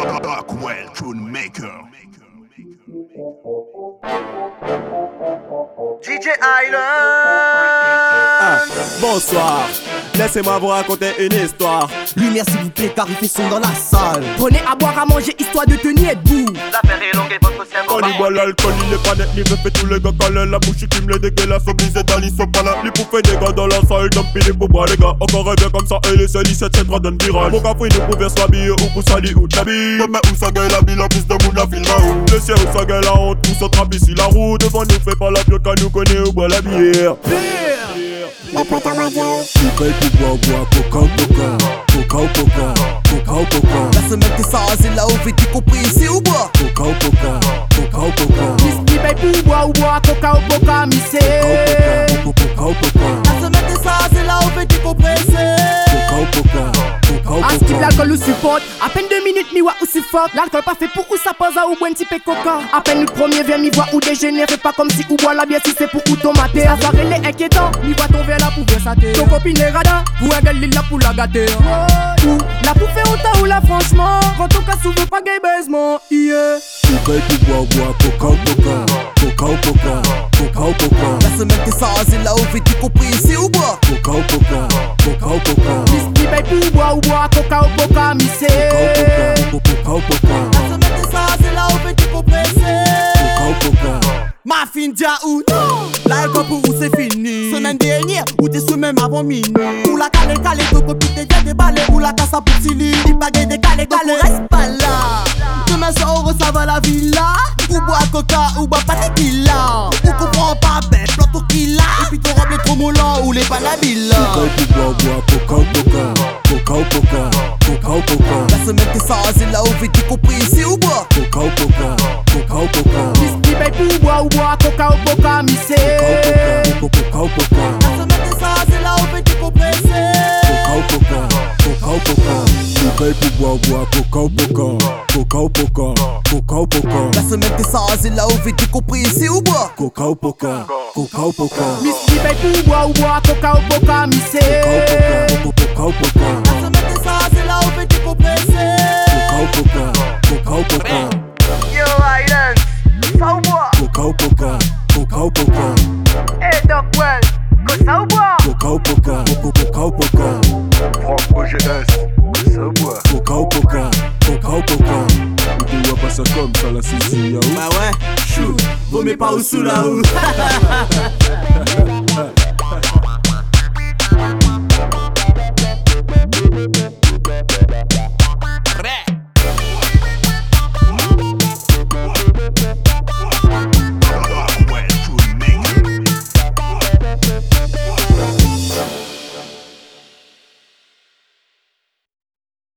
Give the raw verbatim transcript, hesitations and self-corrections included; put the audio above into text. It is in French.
Rockwell Tune Maker. D J Island. Ah, bonsoir, laissez-moi vous raconter une histoire. Lumière s'il vous plaît car il fait son dans la salle. Prenez à boire à manger histoire de tenir debout. L'affaire est longue et votre cerveau. Quand il boit l'alcool, il est pas net, il fait tous les gars calés. La bouche qui me les dégueulasse, obligé d'aller, ils sont pas là. Les poupées des gars dans la salle, d'un pile pour boire les gars. Encore un bien comme ça, et les seuls, ils se tiennent droit d'un virage. Mon café, nous pouvons s'habiller ou pour salir ou t'habiller. Demain où ça gueule la ville, en plus de monde la film à où. Le ciel où ça gueule la honte, nous sommes trappés sur la route. Devant nous fait pas la piote car nous connaît ou boit la bière. La pointe à ma gueule. Coca pour boire, boire, coca, coca. Coca, coca, coca, coca. La semaine t'es ça, c'est là où fait t'es compris ici ou bois. Coca, coca, coca, coca. Whisky paye pour boire ou boire coca ou coca missé. Coca, coca, coca. La semaine t'es ça, c'est là où fait t'es compressé. Coca, coca, coca, À skip l'alcool ou supporte. À peine deux minutes mi wa ou si fort. L'alcool pas fait pour ou ça pose à ou boire un petit peu coca. À peine le premier vient mi voit ou dégénérer. Pas comme si ou boire la bière si c'est pour ou tomater. Ça soirée les inquiétant. Mi voit ton verre là pour verre saté. Ton copine est rada. Pour un gars là pour la gâter. Ou la pour faire autant ou là franchement. Quand on casse souvent pas gay baisement. Yeah. Coca pour boire, boire, coca, coca. Coca, coca, coca, coca. La semaine t'es ça, c'est là où fait t'es compris ici ou bois. Coca, coca, coca, coca. Whisky paye pour boire ou boire coca ou coca missé. Coca, coca, coca. La semaine t'es ça, c'est là où fait t'es compressé. Coca, coca. Ma fin dia ou non. L'alcool pour où c'est fini. Semaine dernière ou t'es sous même avant minuit. Ou la calé calé de copie t'es bien déballé. Ou la casse à pour Tilly. Il pagaille des calé calé. Reste pas là. Demain soir ça va la villa. Ou bois coca ou bois pas tequila. Ou comprends pas ben plante au killa. Et puis ton robe les trop moulants ou les panabilla. Coca pour boire, boire, coca, coca. Coca, coca, coca, coca. La semaine t'es ça c'est là où fait t'es compris ici ou bois. Coca, coca, coca, coca. Whisky paye pour boire ou boire coca ou coca missé. Coca, coca, coca. La semaine t'es ça c'est là où fait t'es compressé. Coca, coca, coca, coca. Coca pour boire, boire, coca, coca. Coca, coca, coca, coca. La semaine t'es ça c'est là où fait t'es compris ici ou bois. Coca, coca, coca, coca. Whisky paye pour boire ou boire coca ou coca missé. Coca, coca, coca. La semaine t'es ça c'est là où fait t'es compressé. Coca, coca, coca, coca. Yo Island. Ça ou bois. Coca, coca, coca, coca. Hey Rockwell. Que ça ou bois. Coca, coca, coca, coca. Franck O G S. Ça ou bois. Coca, coca, coca, coca. Tu vois pas ça comme ça la saisie, Bah ouais, chou, vaut mieux pas au sous là-haut.